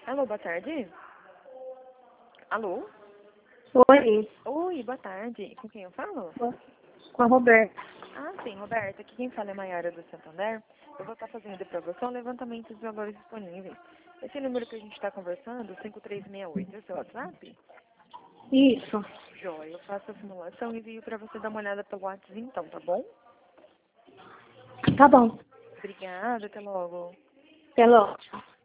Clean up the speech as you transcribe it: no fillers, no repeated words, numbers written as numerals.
Alô, boa tarde. Alô? Oi, Oi, boa tarde. Com quem eu falo? com a Roberta. Ah, sim, Roberta. Aqui quem fala é Maiara do Santander. Eu vou estar fazendo para você um levantamento dos valores disponíveis. Esse número que a gente está conversando, 5368, é o seu WhatsApp? Isso, Joia, eu faço a simulação e envio para você dar uma olhada pelo WhatsApp então, tá bom? tá bom. Obrigada, até logo. Até logo.